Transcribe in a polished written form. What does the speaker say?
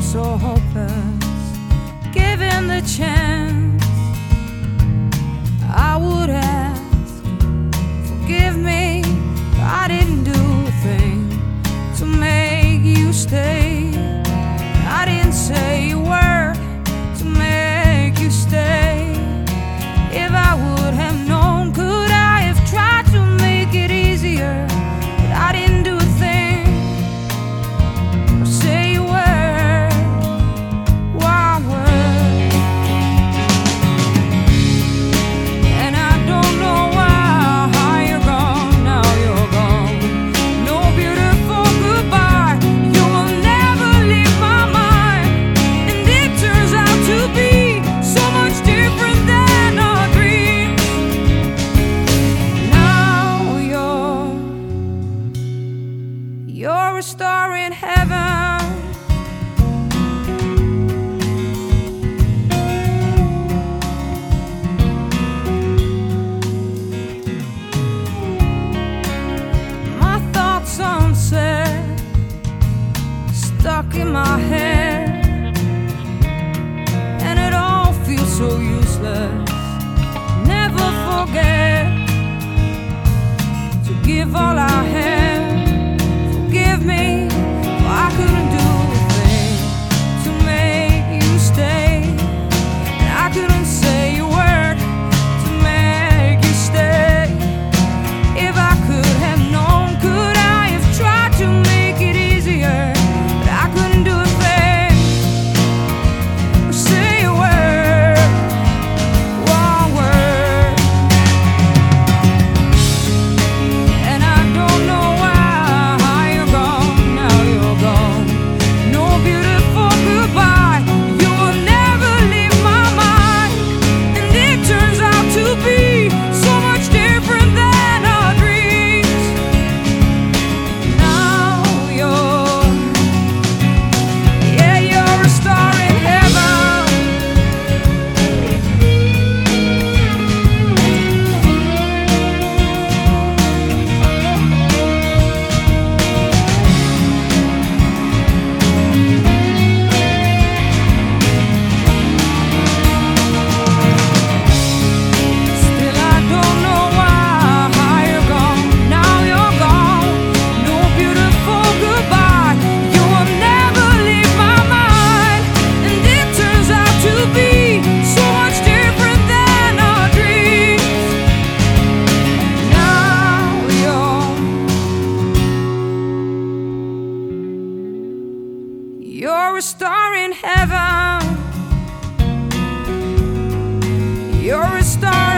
so hopeless. Given the chance, I would ask, forgive me, I didn't do a thing to make you stay. I didn't say a word to make you stay. If I would have known, could I have tried to make it easier? But I didn't do a thing or say a word, one word. And I don't know why you're gone, now you're gone. No beautiful goodbye, you will never leave my mind. And it turns out to be so much different than our dreams. Now you're a star in heaven. My thoughts unsaid, stuck in my head, and it all feels so useless. Never forget to give all I had. Forgive me, for I couldn't do a thing to make you stay, and I couldn't say a word to make you stay. If I could have known, could I have tried to make it easier? But I couldn't do a thing or say a word, one word. And I don't know why you're gone, now you're gone. No beautiful goodbye, you will never leave my mind. And it turns out to be so much different than our dreams. Now you're a star in heaven. Still I don't know why you're gone, now you're gone. No beautiful goodbye, you will never leave my mind. And it turns out to be so much different than our dreams. Now you're a star in heaven. You're a star